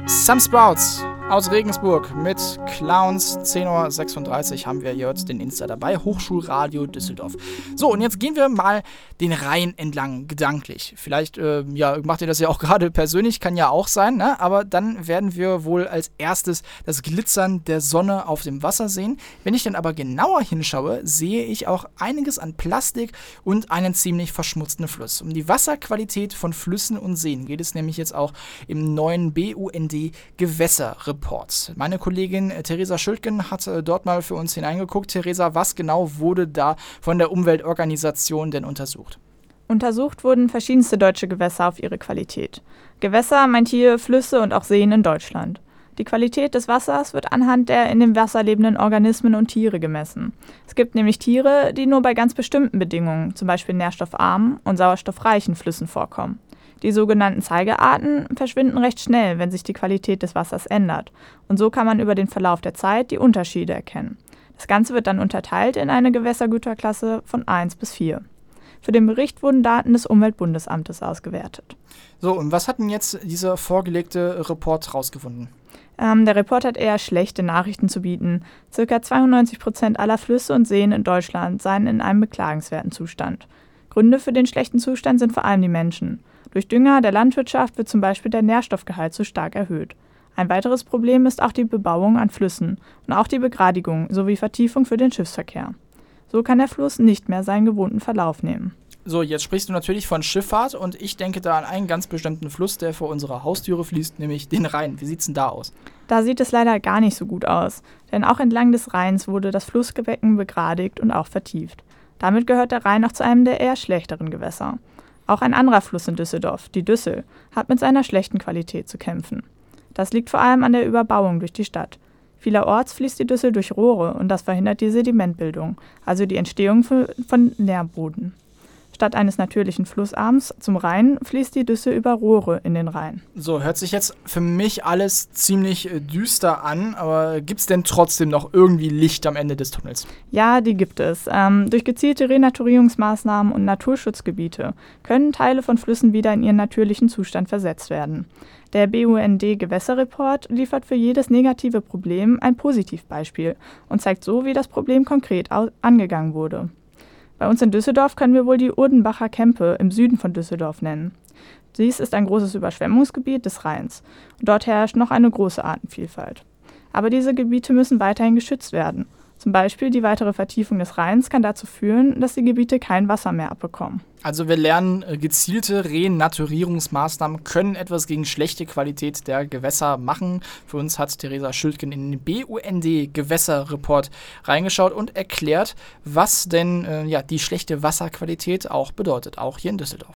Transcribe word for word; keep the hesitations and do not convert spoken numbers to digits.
Some Sprouts aus Regensburg mit Clowns. zehn Uhr sechsunddreißig haben wir jetzt den Insta dabei. Hochschulradio Düsseldorf. So, und jetzt gehen wir mal den Rhein entlang, gedanklich. Vielleicht äh, ja, macht ihr das ja auch gerade persönlich, kann ja auch sein, ne? Aber dann werden wir wohl als erstes das Glitzern der Sonne auf dem Wasser sehen. Wenn ich dann aber genauer hinschaue, sehe ich auch einiges an Plastik und einen ziemlich verschmutzten Fluss. Um die Wasserqualität von Flüssen und Seen geht es nämlich jetzt auch im neuen B U N D Gewässerreport. Meine Kollegin Theresa Schildgen hat äh, dort mal für uns hineingeguckt. Theresa, was genau wurde da von der Umweltorganisation denn untersucht? Untersucht wurden verschiedenste deutsche Gewässer auf ihre Qualität. Gewässer meint hier Flüsse und auch Seen in Deutschland. Die Qualität des Wassers wird anhand der in dem Wasser lebenden Organismen und Tiere gemessen. Es gibt nämlich Tiere, die nur bei ganz bestimmten Bedingungen, zum Beispiel nährstoffarmen und sauerstoffreichen Flüssen vorkommen. Die sogenannten Zeigearten verschwinden recht schnell, wenn sich die Qualität des Wassers ändert. Und so kann man über den Verlauf der Zeit die Unterschiede erkennen. Das Ganze wird dann unterteilt in eine Gewässergüterklasse von eins bis vier. Für den Bericht wurden Daten des Umweltbundesamtes ausgewertet. So, und was hat denn jetzt dieser vorgelegte Report rausgefunden? Ähm, der Report hat eher schlechte Nachrichten zu bieten. Circa zweiundneunzig Prozent aller Flüsse und Seen in Deutschland seien in einem beklagenswerten Zustand. Gründe für den schlechten Zustand sind vor allem die Menschen. Durch Dünger der Landwirtschaft wird zum Beispiel der Nährstoffgehalt zu stark erhöht. Ein weiteres Problem ist auch die Bebauung an Flüssen und auch die Begradigung sowie Vertiefung für den Schiffsverkehr. So kann der Fluss nicht mehr seinen gewohnten Verlauf nehmen. So, jetzt sprichst du natürlich von Schifffahrt und ich denke da an einen ganz bestimmten Fluss, der vor unserer Haustüre fließt, nämlich den Rhein. Wie sieht's denn da aus? Da sieht es leider gar nicht so gut aus, denn auch entlang des Rheins wurde das Flussbecken begradigt und auch vertieft. Damit gehört der Rhein auch zu einem der eher schlechteren Gewässer. Auch ein anderer Fluss in Düsseldorf, die Düssel, hat mit seiner schlechten Qualität zu kämpfen. Das liegt vor allem an der Überbauung durch die Stadt. Vielerorts fließt die Düssel durch Rohre und das verhindert die Sedimentbildung, also die Entstehung von Nährboden. Statt eines natürlichen Flussarms zum Rhein fließt die Düssel über Rohre in den Rhein. So, hört sich jetzt für mich alles ziemlich äh, düster an, aber gibt es denn trotzdem noch irgendwie Licht am Ende des Tunnels? Ja, die gibt es. Ähm, durch gezielte Renaturierungsmaßnahmen und Naturschutzgebiete können Teile von Flüssen wieder in ihren natürlichen Zustand versetzt werden. Der B U N D Gewässerreport liefert für jedes negative Problem ein Positivbeispiel und zeigt so, wie das Problem konkret au- angegangen wurde. Bei uns in Düsseldorf können wir wohl die Urdenbacher Kempe im Süden von Düsseldorf nennen. Dies ist ein großes Überschwemmungsgebiet des Rheins und dort herrscht noch eine große Artenvielfalt. Aber diese Gebiete müssen weiterhin geschützt werden. Zum Beispiel die weitere Vertiefung des Rheins kann dazu führen, dass die Gebiete kein Wasser mehr abbekommen. Also wir lernen, äh, gezielte Renaturierungsmaßnahmen können etwas gegen schlechte Qualität der Gewässer machen. Für uns hat Theresa Schildgen in den B U N D Gewässerreport reingeschaut und erklärt, was denn äh, ja, die schlechte Wasserqualität auch bedeutet, auch hier in Düsseldorf.